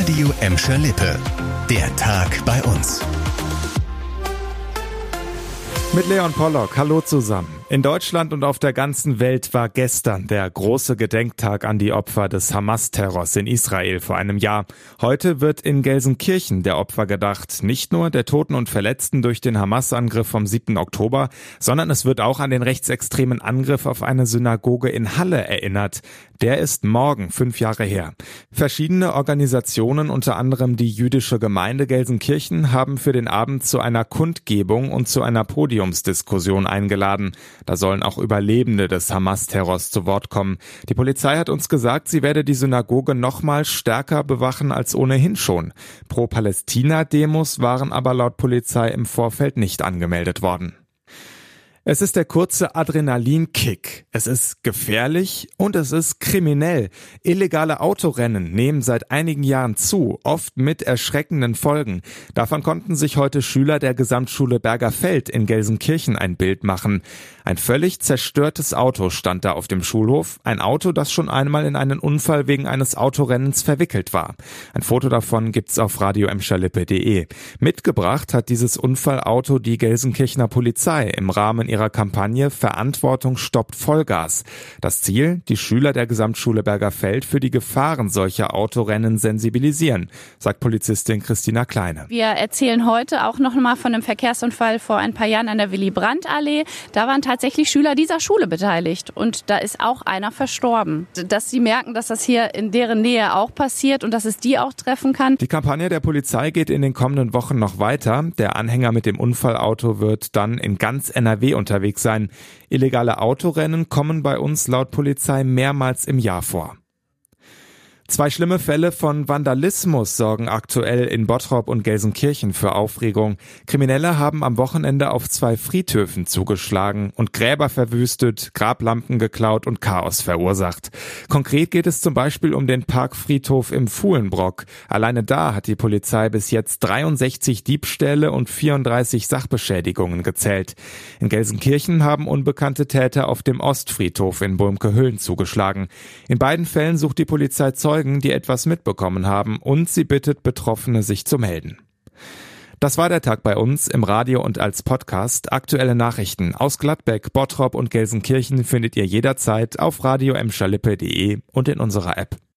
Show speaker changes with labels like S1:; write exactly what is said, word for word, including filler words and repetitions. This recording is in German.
S1: Radio Emscher Lippe. Der Tag bei uns.
S2: Mit Leon Pollock, hallo zusammen. In Deutschland und auf der ganzen Welt war gestern der große Gedenktag an die Opfer des Hamas-Terrors in Israel vor einem Jahr. Heute wird in Gelsenkirchen der Opfer gedacht. Nicht nur der Toten und Verletzten durch den Hamas-Angriff vom siebten Oktober, sondern es wird auch an den rechtsextremen Angriff auf eine Synagoge in Halle erinnert. Der ist morgen fünf Jahre her. Verschiedene Organisationen, unter anderem die jüdische Gemeinde Gelsenkirchen, haben für den Abend zu einer Kundgebung und zu einer Podiumsdiskussion eingeladen. Da sollen auch Überlebende des Hamas-Terrors zu Wort kommen. Die Polizei hat uns gesagt, sie werde die Synagoge noch mal stärker bewachen als ohnehin schon. Pro-Palästina-Demos waren aber laut Polizei im Vorfeld nicht angemeldet worden. Es ist der kurze Adrenalinkick. Es ist gefährlich und es ist kriminell. Illegale Autorennen nehmen seit einigen Jahren zu, oft mit erschreckenden Folgen. Davon konnten sich heute Schüler der Gesamtschule Bergerfeld in Gelsenkirchen ein Bild machen. Ein völlig zerstörtes Auto stand da auf dem Schulhof. Ein Auto, das schon einmal in einen Unfall wegen eines Autorennens verwickelt war. Ein Foto davon gibt's auf radio emscher lippe punkt de. Mitgebracht hat dieses Unfallauto die Gelsenkirchener Polizei im Rahmen ihrer Kampagne Verantwortung stoppt Vollgas. Das Ziel, die Schüler der Gesamtschule Bergerfeld für die Gefahren solcher Autorennen sensibilisieren, sagt Polizistin Christina Kleine.
S3: Wir erzählen heute auch noch mal von einem Verkehrsunfall vor ein paar Jahren an der Willy-Brandt-Allee. Da waren tatsächlich Schüler dieser Schule beteiligt und da ist auch einer verstorben. Dass sie merken, dass das hier in deren Nähe auch passiert und dass es die auch treffen kann.
S2: Die Kampagne der Polizei geht in den kommenden Wochen noch weiter. Der Anhänger mit dem Unfallauto wird dann in ganz N R W unterwegs sein. Illegale Autorennen kommen bei uns laut Polizei mehrmals im Jahr vor. Zwei schlimme Fälle von Vandalismus sorgen aktuell in Bottrop und Gelsenkirchen für Aufregung. Kriminelle haben am Wochenende auf zwei Friedhöfen zugeschlagen und Gräber verwüstet, Grablampen geklaut und Chaos verursacht. Konkret geht es zum Beispiel um den Parkfriedhof im Fuhlenbrock. Alleine da hat die Polizei bis jetzt dreiundsechzig Diebstähle und vierunddreißig Sachbeschädigungen gezählt. In Gelsenkirchen haben unbekannte Täter auf dem Ostfriedhof in Bulmke-Hüllen zugeschlagen. In beiden Fällen sucht die Polizei Zeugen, die etwas mitbekommen haben, und sie bittet Betroffene, sich zu melden. Das war der Tag bei uns im Radio und als Podcast. Aktuelle Nachrichten aus Gladbeck, Bottrop und Gelsenkirchen findet ihr jederzeit auf radio emscher lippe punkt de und in unserer App.